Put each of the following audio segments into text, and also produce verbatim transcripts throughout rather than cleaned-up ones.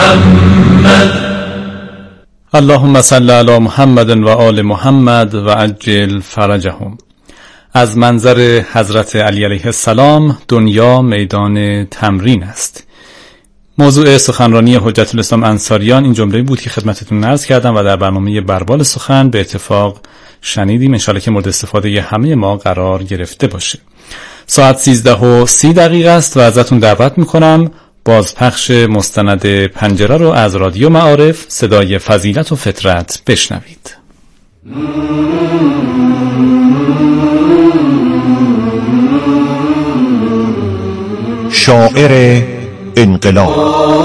محمد. اللهم صل علی محمد و آل محمد و عجل فرجهم. از منظر حضرت علی علیه السلام دنیا میدان تمرین است. موضوع سخنرانی حجت الاسلام انصاریان این جمله بود که خدمتتون عرض کردم و در برنامه بربال سخن به اتفاق شنیدیم. انشالله که مورد استفاده همه ما قرار گرفته باشه. ساعت سیزده و سی دقیقه است و ازتون دعوت میکنم بازپخش مستند پنجره رو از رادیو معارف صدای فضیلت و فطرت بشنوید. شاعر انقلاب.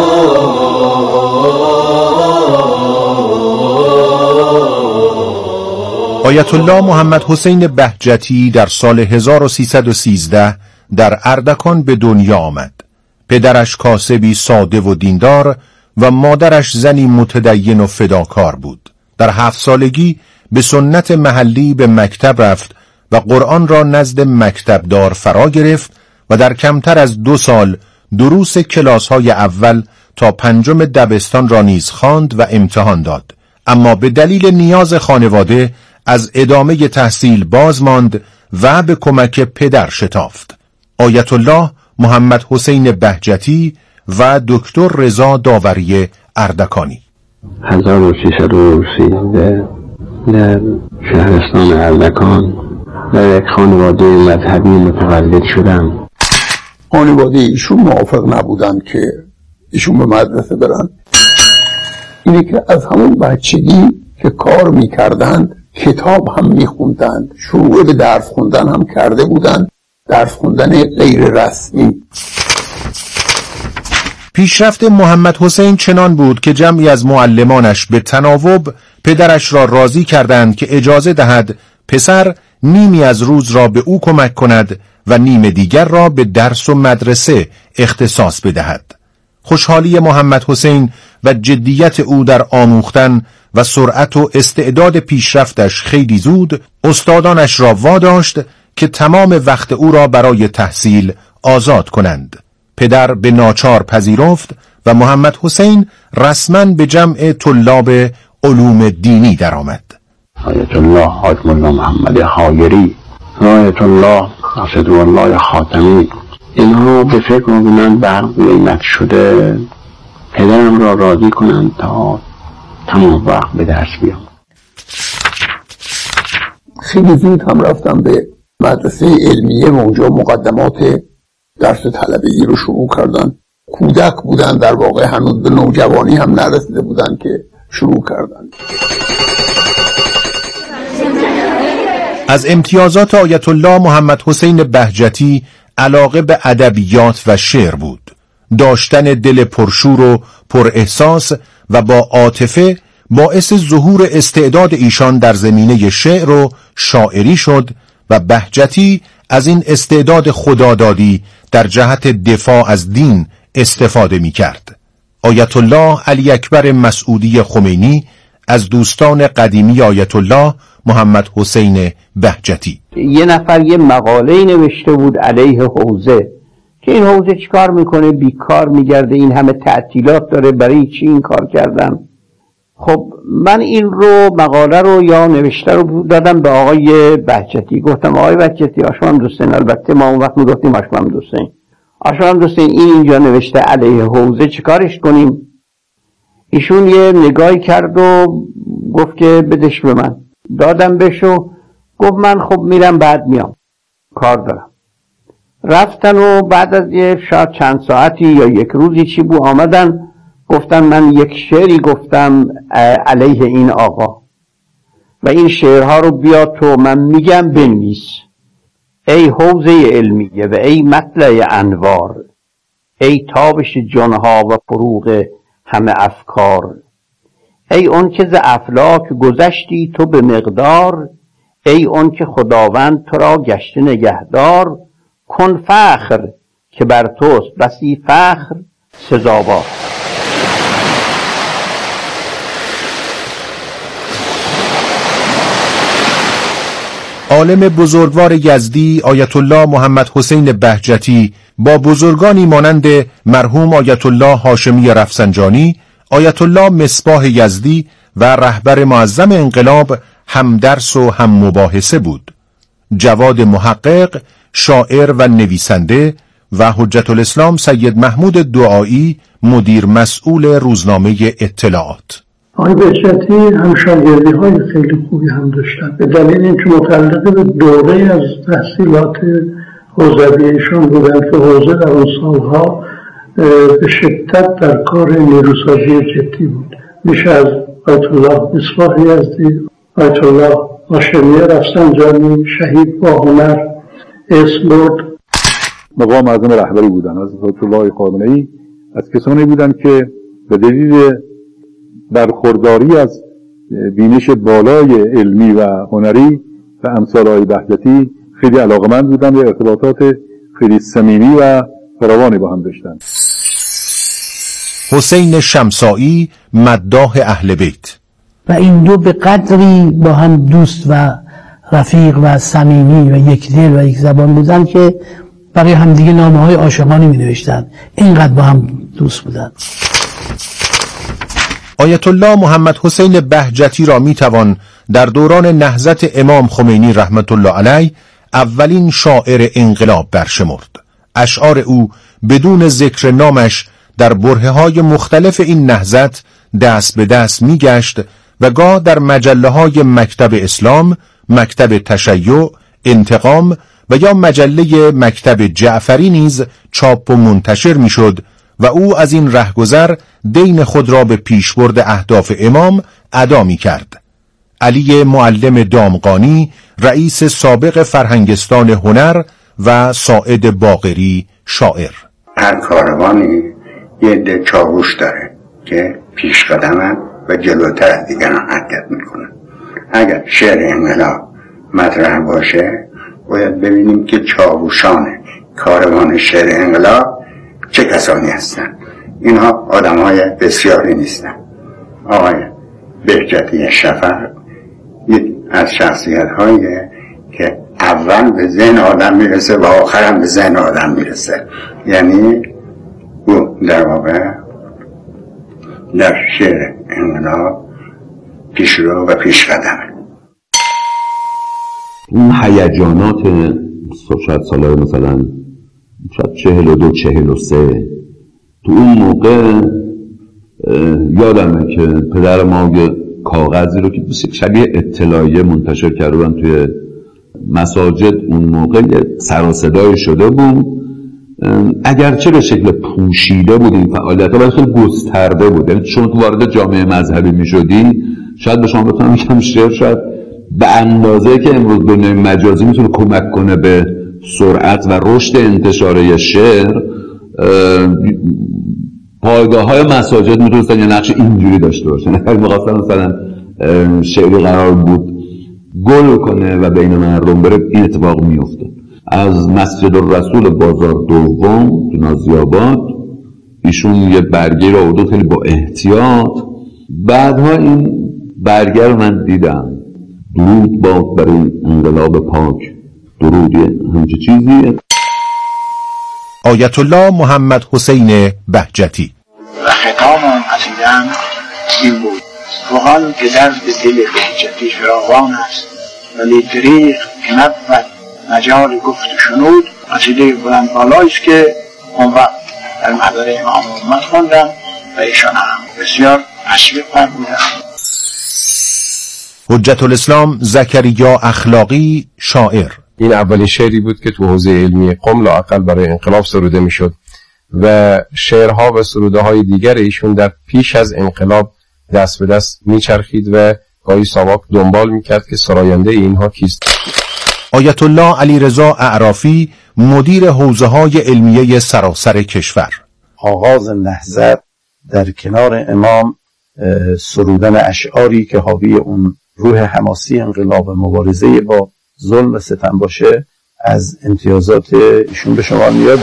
آیت الله محمد حسین بهجتی در سال هزار و سیصد و سیزده در اردکان به دنیا آمد. پدرش کاسبی ساده و دیندار و مادرش زنی متدین و فداکار بود. در هفت سالگی به سنت محلی به مکتب رفت و قرآن را نزد مکتبدار فرا گرفت و در کمتر از دو سال دروس کلاس‌های اول تا پنجم دبستان را نیز خواند و امتحان داد، اما به دلیل نیاز خانواده از ادامه تحصیل باز ماند و به کمک پدر شتافت. آیت الله محمد حسین بهجتی و دکتر رضا داوری اردکانی. هزار و سیصد و سیزده در شهرستان اردکان در یک خانواده مذهبی متولد شدم. خانواده ایشون موافق نبودن که ایشون به مدرسه برن. اینه که از همون بچگی که کار میکردند کتاب هم میخوندند، شروع به درس خوندن هم کرده بودند، درس خوندن غیر رسمی. پیشرفت محمد حسین چنان بود که جمعی از معلمانش به تناوب پدرش را راضی کردند که اجازه دهد پسر نیمی از روز را به او کمک کند و نیم دیگر را به درس و مدرسه اختصاص بدهد. خوشحالی محمد حسین و جدیت او در آموختن و سرعت و استعداد پیشرفتش خیلی زود استادانش را واداشت که تمام وقت او را برای تحصیل آزاد کنند. پدر به ناچار پذیرفت و محمد حسین رسما به جمع طلاب علوم دینی درآمد. آیت الله حاج مولا محمد حایری، آیت الله اسدالله خاتمی، اینها به فکر من برق قیمت شده پدرم را راضی کنند تا تمام وقت به درس بیام. خیلی زود هم رفتم به مدرسه علمیه و اونجا مقدمات درس طلبگی رو شروع کردن. کودک بودن، در واقع هنوز به نوجوانی هم نرسیده بودن که شروع کردن. از امتیازات آیت الله محمد حسین بهجتی علاقه به ادبیات و شعر بود. داشتن دل پرشور و پر احساس و با عاطفه باعث ظهور استعداد ایشان در زمینه شعر و شاعری شد و بهجتی از این استعداد خدادادی در جهت دفاع از دین استفاده می کرد. آیت الله علی اکبر مسعودی خمینی از دوستان قدیمی آیت الله محمد حسین بهجتی. یه نفر یه مقاله نوشته بود علیه حوزه که این حوزه چی کار میکنه، بیکار میگرده، این همه تعطیلات داره، برای چی این کار کردن. خب من این رو مقاله رو یا نوشته رو دادم به آقای بهجتی. گفتم آقای بهجتی، آشمام دوستین، البته ما اون وقت میگفتیم آشمام دوستین، آشمام دوستین این اینجا نوشته علیه حوزه چی کارش کنیم؟ ایشون یه نگاهی کرد و گفت که بدش به من. دادم بشو. گفت من خب میرم بعد میام، کار دارم. رفتن و بعد از یه شاید چند ساعتی یا یک روزی چی بود آمدن گفتن من یک شعری گفتم علیه این آقا و این شعرها رو بیا تو من میگم بنویس. ای حوزه علمیه و ای مطلع انوار، ای تابش جانها و فروغ همه افکار، ای اون که ز افلاک گذشتی تو به مقدار، ای اون که خداوند تو را گشته نگهدار، کن فخر که بر توست بسی فخر سزاوار. عالم بزرگوار یزدی آیت الله محمد حسین بهجتی با بزرگانی مانند مرحوم آیت الله هاشمی رفسنجانی آیت الله مصباح یزدی و رهبر معظم انقلاب هم درس و هم مباحثه بود. جواد محقق شاعر و نویسنده و حجت الاسلام سید محمود دعایی مدیر مسئول روزنامه اطلاعات. آقای بهجتی هم شاگردی های خیلی خوبی هم داشتن، به دلیل اینکه متعلق به دوره از تحصیلات حوزوی ایشان بودن که حوزه در اون سالها به شدت در کار نیروسازی جدی بود. میشه از آیت الله مصباح یزدی، آیت الله هاشمی رفسنجانی، شهید با هنر اسم برد. مقام اعظم رهبری بودن از آیت الله خامنه‌ای، از کسانی بودن که به دلیل برخورداری از بینش بالای علمی و هنری و امثال آقای بهجتی خیلی علاقمند بودن و ارتباطات خیلی صمیمی و فراوانی با هم داشتن. حسین شمسایی مداح اهل بیت. و این دو به قدری با هم دوست و رفیق و صمیمی و یک دل و یک زبان بودن که برای همدیگه نامه‌های عاشقانه می‌نوشتن. اینقدر با هم دوست بودن. آیت الله محمد حسین بهجتی را میتوان در دوران نهضت امام خمینی رحمت الله علیه اولین شاعر انقلاب برشمرد. اشعار او بدون ذکر نامش در برهه‌های مختلف این نهضت دست به دست میگشت و گاه در مجله‌های مکتب اسلام، مکتب تشیع، انتقام و یا مجله مکتب جعفری نیز چاپ و منتشر میشد و او از این رهگذر دین خود را به پیشبرد اهداف امام ادا می کرد. علی معلم دامغانی رئیس سابق فرهنگستان هنر و ساعد باقری شاعر. هر کاروانی یه ده چاوش داره که پیش قدمن و جلوتر از دیگران حرکت میکنن. اگر شعر انقلاب مطرح باشه باید ببینیم که چاوشان کاروان شعر انقلاب چه کسانی هستند. اینها آدم های بسیاری نیستن. آقای بهجتی شفق یک از شخصیت هایی که اول به ذهن آدم میرسه و آخرم به ذهن آدم میرسه. یعنی او در واقع در شعر انقلاب پیشرو و پیش قدمه. اون هیجانات شاید سالهای مثلا شاید چهل و دو چهل و سه تو اون موقع یادمه که پدر ما یه کاغذی رو که شبیه اطلاعیه منتشر کردن توی مساجد، اون موقع یه سر و صدای شده بود، اگرچه به شکل پوشیده بود این فعالیت ها ولی خیلی گسترده بود. یعنی چون تو وارد جامعه مذهبی می شدی شاید به شما بتونم میگم شعر شاید به اندازه که امروز دنیای مجازی میتونه کمک کنه به سرعت و رشد انتشار شعر، پایگاه های مساجد میتونستن یه نقش اینجوری داشته باشن. اگر میخواستن مثلا شعری قرار بود گل کنه و بین مردم بره این اتفاق میفته. از مسجد الرسول بازار دوم تو نازی‌آباد ایشون یه برگه رو آورد خیلی با احتیاط. بعدها این برگه رو من دیدم، درود باد برای انقلاب پاک، درود همچه چیزی. آیت الله محمد حسین بهجتی. و ختام آن قصیده‌ام این بود: فغان که درد دل بهجتی فراوان است، ولی دریغ که نبود مجال گفت و شنود. قصیده بلند بالایی است که اون وقت در محضر امام محمد خوندم و ایشان هم بسیار تشویق فرمودند. حجت الاسلام زکریا اخلاقی شاعر. این اولین شعری بود که تو حوزه علمی قم لااقل برای انقلاب سروده میشد و شعرها و سروده های دیگر ایشون در پیش از انقلاب دست به دست میچرخید و گاهی ساواک دنبال میکرد که سراینده اینها کیست. آیت الله علیرضا اعرافی مدیر حوزه های علمیه سراسر کشور. آغاز نهضت در کنار امام سرودن اشعاری که حاوی اون روح حماسی انقلاب و مبارزه با ظلم و ستم باشه از امتیازات ایشون به شما میاد.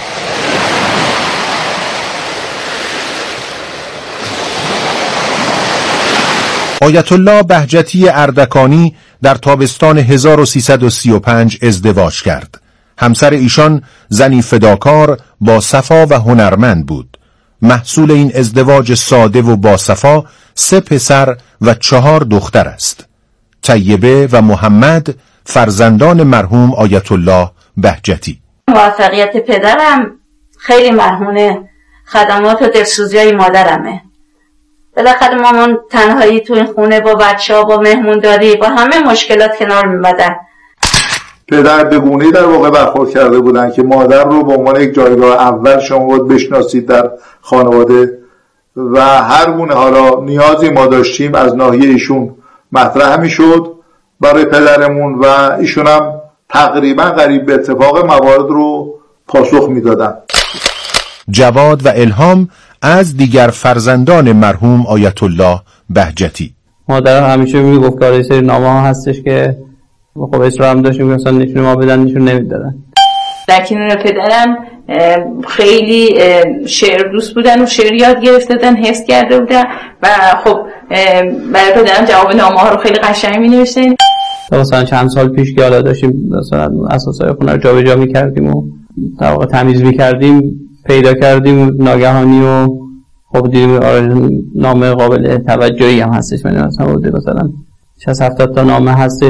آیت الله بهجتی اردکانی در تابستان هزار و سیصد و سی و پنج ازدواج کرد. همسر ایشان زنی فداکار با صفا و هنرمند بود. محصول این ازدواج ساده و باصفا سه پسر و چهار دختر است. طیبه و محمد فرزندان مرحوم آیت الله بهجتی. موفقیت پدرم خیلی مرهون خدمات و دلسوزی‌های مادرمه. بالاخره مامان تنهایی تو این خونه با بچه‌ها، با مهمونداری، با همه مشکلات کنار می‌آمدن. پدر به گونه‌ای در واقع برخورد کرده بودن که مادر رو به عنوان یک جایگاه اول شما باید بشناسید در خانواده و هر گونه حالا نیازی ما داشتیم از ناحیه ایشون مطرح می‌شد برای پدرمون و ایشون هم تقریبا قریب به اتفاق موارد رو پاسخ می‌دادن. جواد و الهام از دیگر فرزندان مرحوم آیت الله بهجتی. مادرم همیشه میگفت که سری نامه ها هستش که خب اصرار هم داشتیم که مثلا نشون ما بدن نشون نمیدادن. در کنار پدرم خیلی شعر دوست بودن و شعر یاد گرفته بودن، حفظ کرده بودن و خب برای پدرم جواب نامه ها رو خیلی قشنگ می نوشتن. مثلا چند سال پیش که حالا داشتیم مثلا اساسای خونه رو جابجا می‌کردیم و در واقع تمیز می‌کردیم، پیدا کردیم ناگهانی و خب دیدیم نامه قابل توجهی هم هستش. من مثلا بوده مثلا شصت هفتاد تا نامه هستش.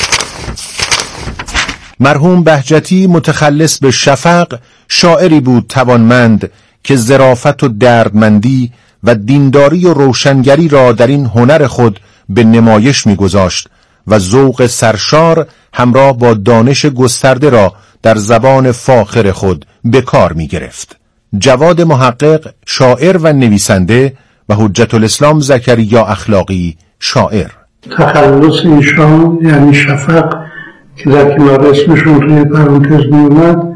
مرحوم بهجتی متخلص به شفق شاعری بود توانمند که ظرافت و دردمندی و دینداری و روشنگری را در این هنر خود به نمایش می‌گذاشت و ذوق سرشار همراه با دانش گسترده را در زبان فاخر خود به کار می گرفت. جواد محقق شاعر و نویسنده و حجت الاسلام زکریا اخلاقی شاعر. تخلص ایشان یعنی شفق که در کنار اسمشون توی پرانتز می اومد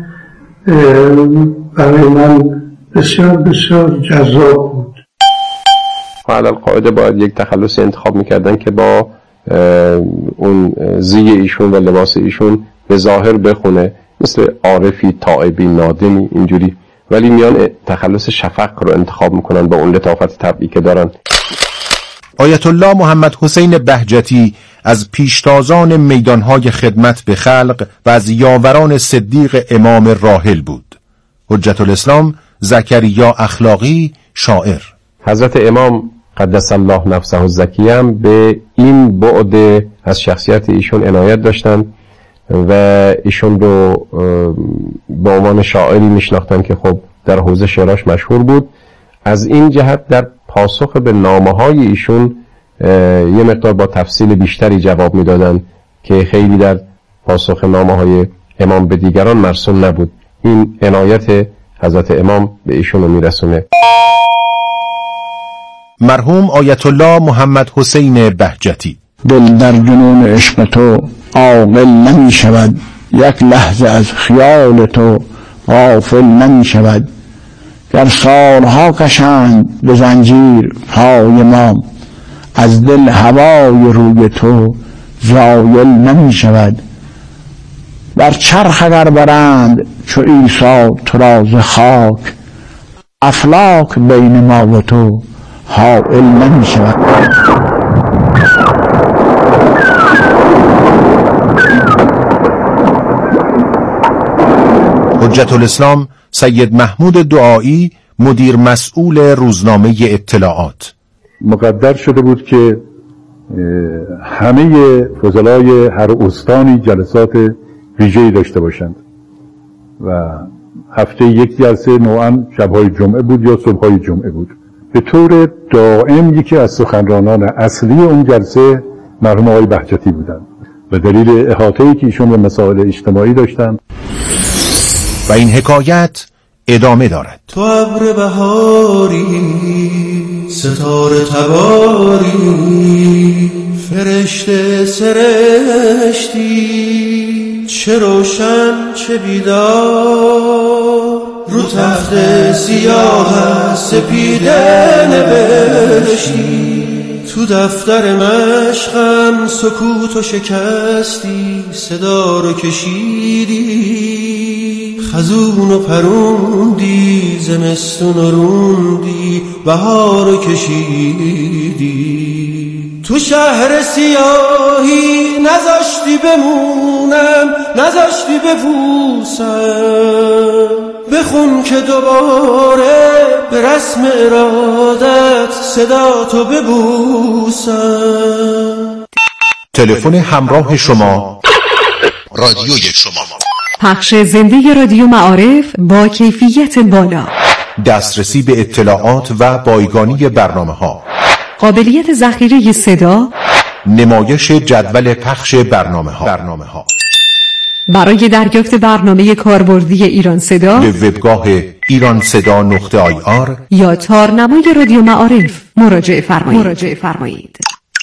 برای من بسیار بسیار جذاب بود. و علی القاعده باید یک تخلص انتخاب میکردن که با اون زی ایشون و لباس ایشون به ظاهر بخونه، مثل عارفی، تائبی، نادمی اینجوری، ولی میان تخلص شفق رو انتخاب میکنن با اون لطافت طبعی که دارن. آیت الله محمد حسین بهجتی از پیشتازان میدانهای خدمت به خلق و از یاوران صدیق امام راحل بود. حجت الاسلام زکریا اخلاقی شاعر. حضرت امام قدس الله نفسه الزکی هم به این بعد از شخصیت ایشون عنایت داشتن و ایشون رو به عنوان شاعری میشناختن که خب در حوزه شعراش مشهور بود. از این جهت در پاسخ به نامه های ایشون یه مقدار با تفصیل بیشتری جواب میدادن که خیلی در پاسخ نامه های امام به دیگران مرسوم نبود. این عنایت حضرت امام به ایشون رو میرسونه. مرحوم آیت الله محمد حسین بهجتی. دل در جنون عشق تو عاقل نمی شود، یک لحظه از خیال تو غافل نمی شود. گر سالها کشند به زنجیر پای ما، از دل هوای روی تو زایل نمی شود. بر چرخ اگر برند چو عیسی تو را ز خاک، افلاک بین ما و تو حائل نمی شود. حجت الاسلام سید محمود دعایی مدیر مسئول روزنامه اطلاعات. مقدر شده بود که همه فضلای هر استانی جلسات ویژه‌ای داشته باشند و هفته یک جلسه نوعاً شب‌های جمعه بود یا صبح‌های جمعه بود. به طور دائم یکی از سخنرانان اصلی اون جلسه مرحوم آقای بهجتی بودند به دلیل احاطه‌ای که ایشون به مسائل اجتماعی داشتند. و این حکایت ادامه دارد. تو ابر بهاری، ستاره تباری، فرشته سرشتی، چه روشن چه بیدار، رو تخت سیاه سپیده نوشتی. تو دفتر مشقم سکوت و شکستی، صدا رو کشیدی، خزون و پروندی، زمستون و روندی، بهار رو کشیدی. تو شهر سیاهی نذاشتی بمونم، نذاشتی بپوسم، بخون که دوباره به رسم ارادت صدا تو ببوسم. تلفن همراه شما، رادیوی شما. پخش زنده رادیو معارف با کیفیت بالا، دسترسی به اطلاعات و بایگانی برنامه ها، قابلیت ذخیره صدا، نمایش جدول پخش برنامه ها. برنامه ها. برای دریافت برنامه کاربردی ایران صدا به وبگاه ایران صدا نقطه آی آر یا تارنمای رادیو معارف مراجعه فرمایید. مراجعه فرمایید.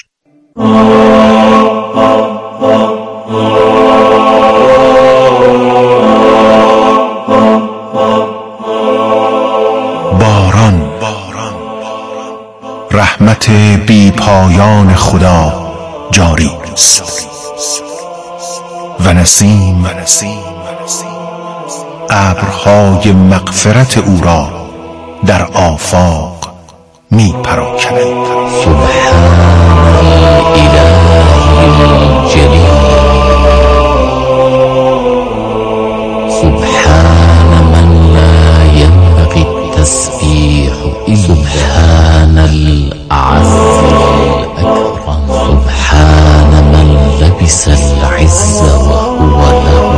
باران، رحمت بی پایان خدا جاری است و نسیم ابرهای مغفرت او را در آفاق می پراکند. سبحان الإله الجلیل، سبحان من لا ينبغي التسبيح إلا، سبحان الأعز الأكرم، سبحان من لبس العز وهو له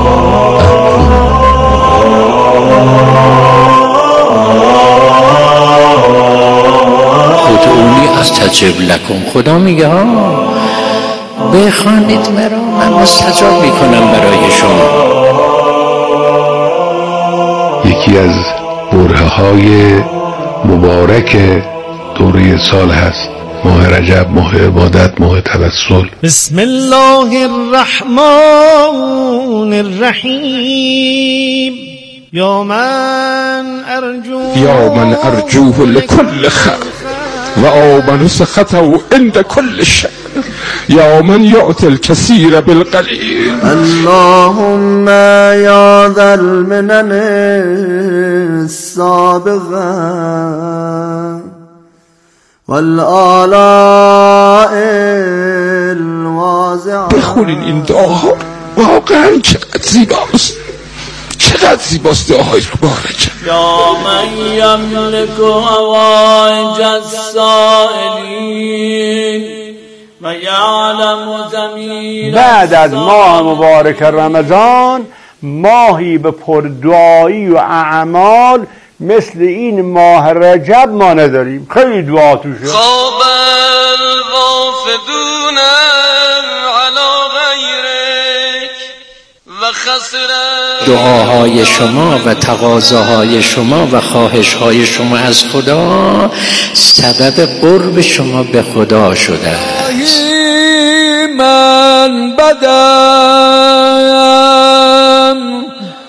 ادعونی استجب لکم. خدا میگه ها بخوانید مرا، من مستجاب میکنم برای شما. یکی از برهه های مبارک دوره سال هست ماه رجب، ماه عبادت، ماه توسل. بسم الله الرحمن الرحیم. یا من ارجو یا من ارجوه لكل خیر و آمن سخطه عند كل شر، یا من یعطی الکثیر بالقلیل. اللهم یا ذا المنن السابغه والآلاء الواضعه. بخونین این دعاها، واقعا چقدر زیباست، چقدر زیباست دعاهای مبارکه. یا من یملک حوائج السائلین و یعلم ضمیر. بعد از ماه مبارک رمضان، ماهی به پردعایی و اعمال مثل این ماه رجب ما نداریم. خیلی دعا توشه. خواب الغافدون علی غیرک و خسر. دعاهای شما و تقاضاهای شما و خواهشهای شما از خدا سبب قرب شما به خدا شده است. من بدم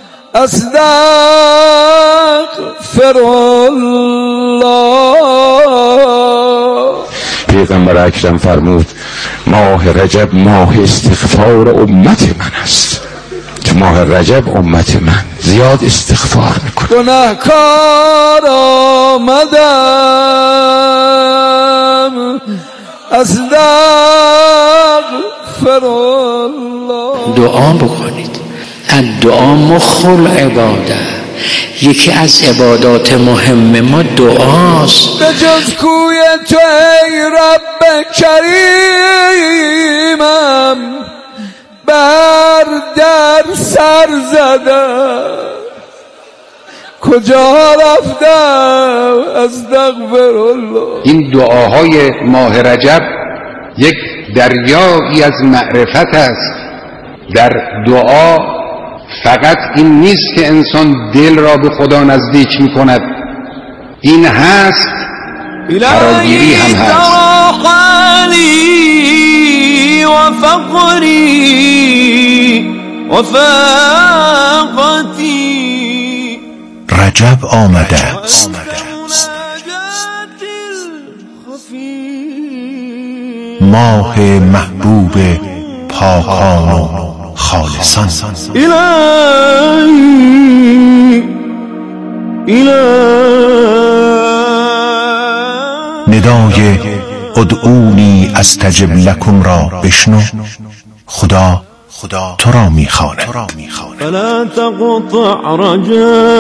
استغفر الله. پیغمبر اکرم فرمود ماه رجب ماه استغفار امت من است. تو ماه رجب امت من زیاد استغفار میکنه. گناهکار آمدم استغفر الله. دعا بکنید. الدعا مخ العباده. یکی از عبادات مهم ما دعاست. به جز کوی تو ای رب کریمم بر در سر زدم، کجا رفتم استغفر الله. این دعاهای ماه رجب یک دریایی از معرفت است. در دعا فقط این نیست که انسان دل را به خدا نزدیک می کند، این هست فراگیری هم هست. و فقری و فاقتی. رجب آمده است. ماه محبوب پاکان و خالصان. الهی ندای ادعونی استجب لکم را بشنو. خدا خدا تو را میخواند. فلا تقطع رجایی،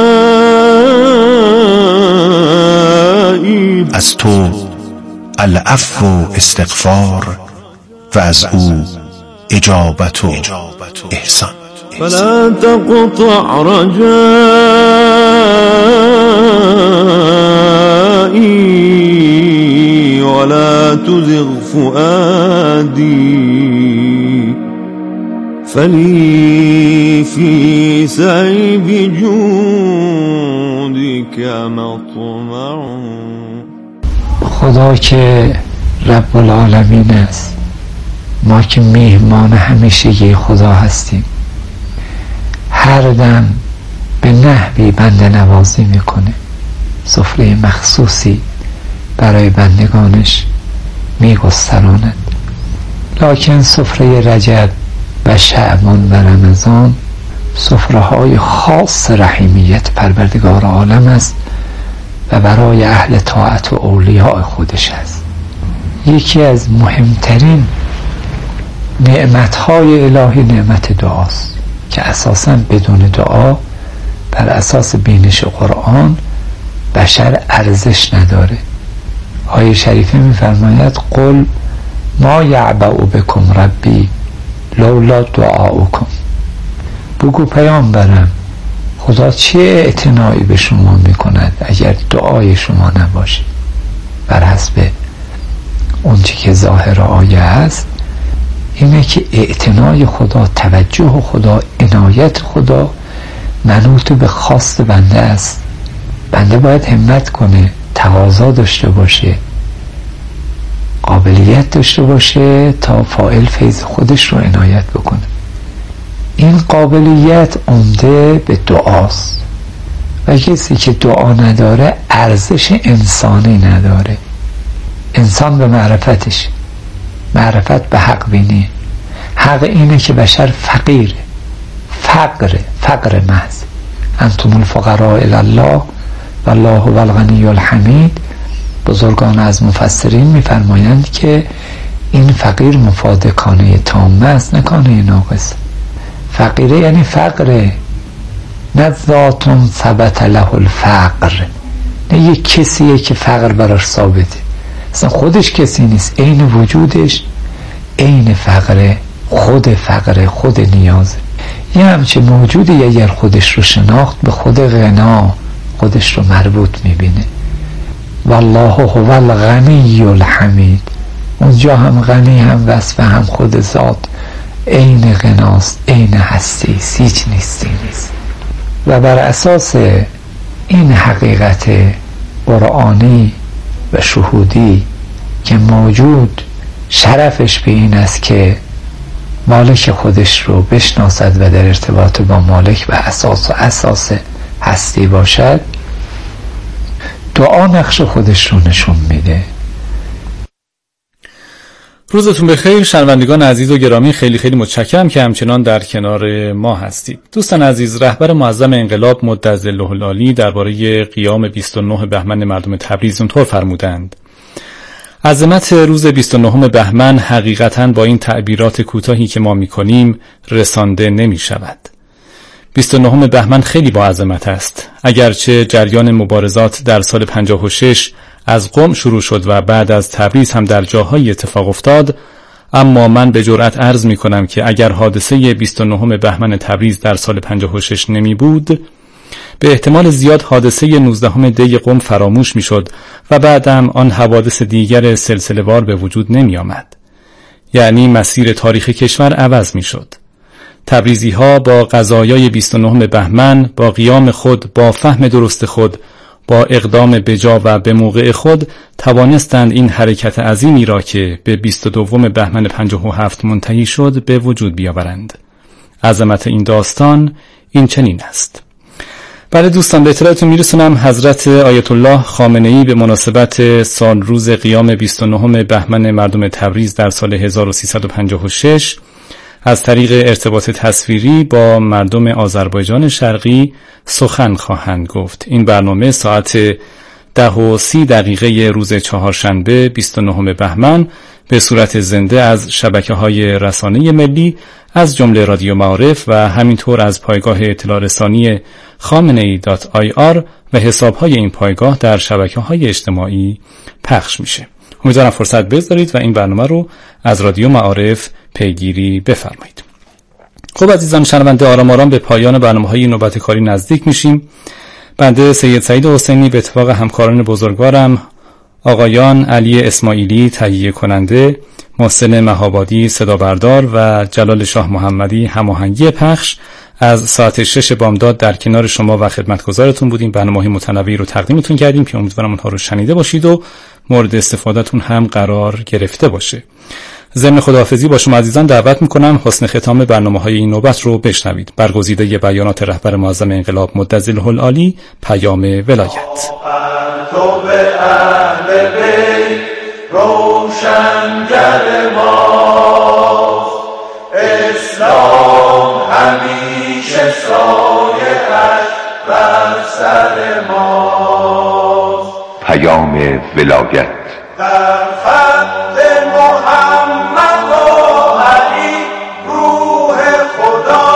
از تو العفو و استغفار و از او اجابت و احسان. فلا تقطع رجایی ولا تزغ فؤادي فلي في سعيب جودك مطمع. خدا که رب العالمین است، ما که میهمان همیشگی خدا هستیم، هر دم به نحوی بنده نوازی میکنه، سفره مخصوصی برای بندگانش میگستراند. لکن سفره رجب و شعبان و رمضان سفره های خاص رحیمیت پروردگار عالم است و برای اهل طاعت و اولیاء خودش است. یکی از مهمترین نعمتهای الهی نعمت دعاست که اساساً بدون دعا بر اساس بینش قرآن بشر ارزش نداره. آیه شریفه می‌فرماید قل ما یعبأ بکم ربی لولا دعاؤکم. بگو پیامبرم خدا چه اعتنایی به شما میکند اگر دعای شما نباشه. بر حسب اون چی که ظاهر آیه است اینه که اعتنای خدا، توجه خدا، عنایت خدا منوط به خواست بنده است. بنده باید همت کنه، تقاضا داشته باشه، قابلیت داشته باشه تا فاعل فیض خودش رو عنایت بکنه. این قابلیت عمده به دعاست و کسی که دعا نداره ارزش انسانی نداره. انسان به معرفتش، معرفت به حق بینی. حق اینه که بشر فقیره، فقر فقر محض. انتم الفقراء الی الله والله هو الغنی الحمید. بزرگان از مفسرین میفرمایند که این فقیر مفاد کانه تامه است، نه کانه ناقص. فقیره یعنی فقره، نه ذاتون ثبت له الفقر، نه یک کسیه که فقر براش ثابته، اصلا خودش کسی نیست، عین وجودش عین فقره، خود فقره، خود نیازه. یه همچه موجودی اگر خودش رو شناخت به خود غنا خودش رو مربوط میبینه. والله هو الغنی الحمید. اونجا هم غنی، هم وصف، هم خود ذات عین غناست، عین هستی، هیچ نیستی نیست. و بر اساس این حقیقت قرآنی و شهودی که موجود، شرفش به این است که مالک خودش رو بشناسد و در ارتباط با مالک و اساس و اساس هستی باشد، دعا نقش خودش رو نشون میده. روزتون بخیر شنوندگان عزیز و گرامی، خیلی خیلی متشکرم که همچنان در کنار ما هستید. دوستان عزیز، رهبر معظم انقلاب مدظله العالی درباره قیام بیست و نه بهمن مردم تبریز اونطور فرمودند: عظمت روز بیست و نه بهمن حقیقتاً با این تعبیرات کوتاهی که ما می‌کنیم رسانده نمی‌شود. بیست و نه بهمن خیلی با عظمت است. اگرچه جریان مبارزات در سال پنجاه و شش از قم شروع شد و بعد از تبریز هم در جاهای اتفاق افتاد، اما من به جرأت عرض می کنم که اگر حادثه بیست و نه بهمن تبریز در سال پنجاه و شش نمی بود، به احتمال زیاد حادثه نوزدهم دی قم فراموش می شد و بعدم آن حوادث دیگر سلسله وار به وجود نمی آمد. یعنی مسیر تاریخ کشور عوض می شد. تبریزی ها با قضایای بیست و نه بهمن، با قیام خود، با فهم درست خود، با اقدام بجا و به موقع خود توانستند این حرکت عظیمی را که به بیست و دو بهمن پنجاه و هفت منتهی شد به وجود بیاورند. عظمت این داستان این چنین است. بله دوستان، به اطلاعتون میرسونم حضرت آیت الله خامنه‌ای به مناسبت سال روز قیام بیست و نه بهمن مردم تبریز در سال هزار و سیصد و پنجاه و شش از طریق ارتباط تصویری با مردم آذربایجان شرقی سخن خواهند گفت. این برنامه ساعت ده و سی دقیقه روز چهارشنبه بیست و نه بهمن به صورت زنده از شبکه‌های رسانه ملی از جمله رادیو معارف و همینطور از پایگاه اطلاع رسانی خامنه‌ای دات آی آر و حساب‌های این پایگاه در شبکه‌های اجتماعی پخش میشه. امیدوارم فرصت بذارید و این برنامه رو از رادیو معارف پیگیری بفرمایید. خب عزیزان شنونده، آرام آرام به پایان برنامه‌های نوبت کاری نزدیک میشیم. بنده سید سعید حسینی به اتفاق همکاران بزرگوارم آقایان علی اسماعیلی تهیه کننده، محسن مهابادی صدا بردار و جلال شاه محمدی هماهنگی پخش از ساعت شش بامداد در کنار شما و خدمتگزارتون بودیم. برنامه‌های متنوعی رو تقدیمتون کردیم که امیدوارم اونها رو شنیده باشید و مورد استفادهتون هم قرار گرفته باشه. ضمن خداحافظی با شما عزیزان دعوت میکنم حسن ختام برنامه‌های این نوبت رو بشنوید. برگزیده بیانات رهبر معظم انقلاب مدظله العالی، پیام ولایت. تو به اهل بیت روشنگر ما، اسلام همیشه سایه‌اش بر سر ما. پیام ولایت در خط محمد و علی روح خدا،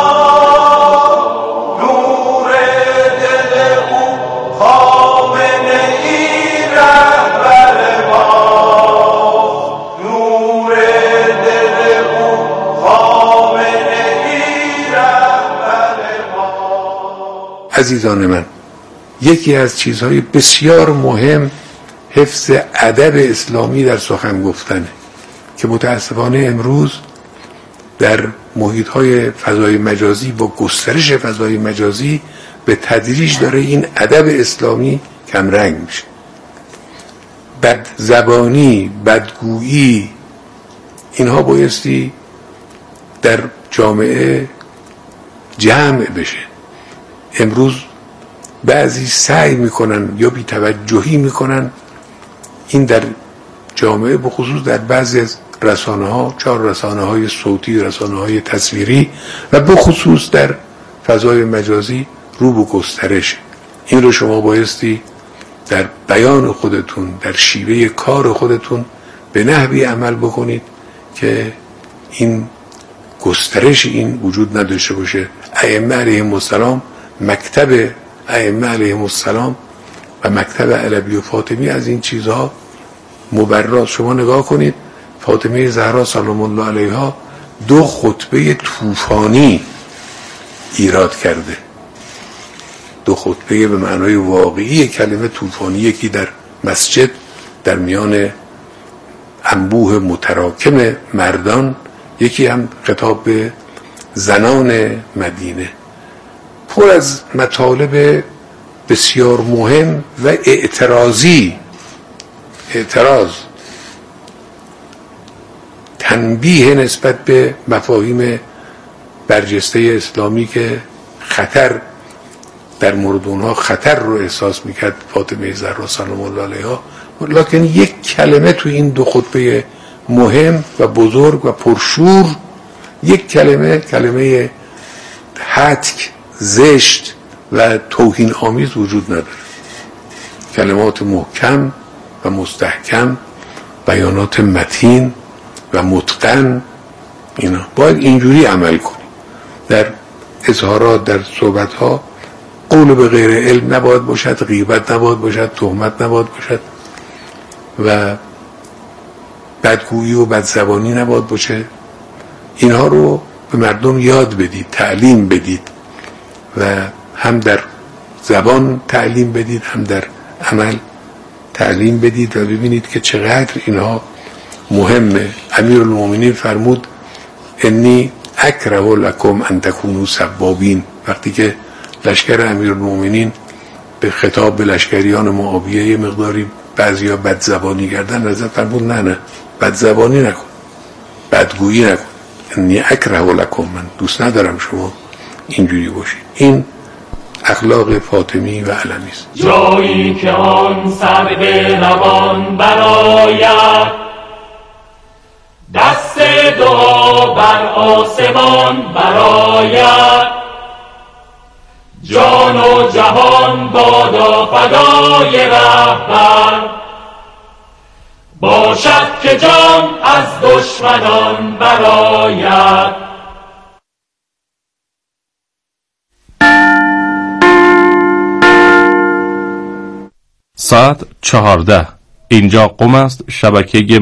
نور دل او خامنه ای رهبر ما، نور دل او خامنه ای رهبر ما. عزیزان من، یکی از چیزهای بسیار مهم حفظ ادب اسلامی در سخن گفتنه که متاسفانه امروز در محیط‌های فضای مجازی با گسترش فضای مجازی به تدریج داره این ادب اسلامی کم رنگ میشه. بد زبانی، بدگویی، اینها بایستی در جامعه جمع بشه. امروز بعضی سعی میکنن یا بی‌توجهی میکنن این در جامعه به خصوص در بعضی از رسانه ها، چهار رسانه های صوتی، رسانه های تصویری و به خصوص در فضای مجازی رو به گسترش. این رو شما بایستی در بیان خودتون، در شیوه کار خودتون به نحوی عمل بکنید که این گسترش این وجود نداشته باشه. ائمه علیهم السلام، مکتب ائمه علیهم السلام و مکتب علوی و فاطمی از این چیزها مبرات. شما نگاه کنید، فاطمه زهرا سلام الله علیها دو خطبه طوفانی ایراد کرده، دو خطبه به معنای واقعی کلمه طوفانی، یکی در مسجد در میان انبوه متراکم مردان، یکی هم خطاب به زنان مدینه، پر از مطالب بسیار مهم و اعتراضی، اعتراض، تنبیه نسبت به مفاهیم برجسته اسلامی که خطر در مورد اونها خطر رو احساس میکرد فاطمه زهرا سلام الله علیها. لکن یک کلمه تو این دو خطبه مهم و بزرگ و پرشور، یک کلمه کلمه هتک، زشت و توهین آمیز وجود نداره. کلمات محکم و مستحکم، بیانات متین و متقن، اینا باید اینجوری عمل کنیم. در اظهارات، در صحبت‌ها قول به غیر علم نباید باشد، غیبت نباید باشد، تهمت نباید باشد و بدگویی و بدزبانی نباید باشه. اینها رو به مردم یاد بدید، تعلیم بدید و هم در زبان تعلیم بدید، هم در عمل تعلیم بدید و ببینید که چقدر اینها مهمه. امیرالمومنین فرمود انی اکره لکم ان تکونوا سبابین. وقتی که لشکر امیرالمومنین به خطاب به لشکریان معاویه یه مقداری بعضیا بدزبانی کردن، حضرت فرمود نه نه بدزبانی نکن، بدگویی نکن. انی اکره لکم، من دوست ندارم شما اینجوری باشید. این اخلاق فاطمی و علمی است. جایی که آن سرو روان برآید، دست دعا بر آسمان برآید، جان و جهان بادا فدای رهبر، باشد که جان از دشمنان برآید. ساعت چهارده. اینجا قم است. شبکه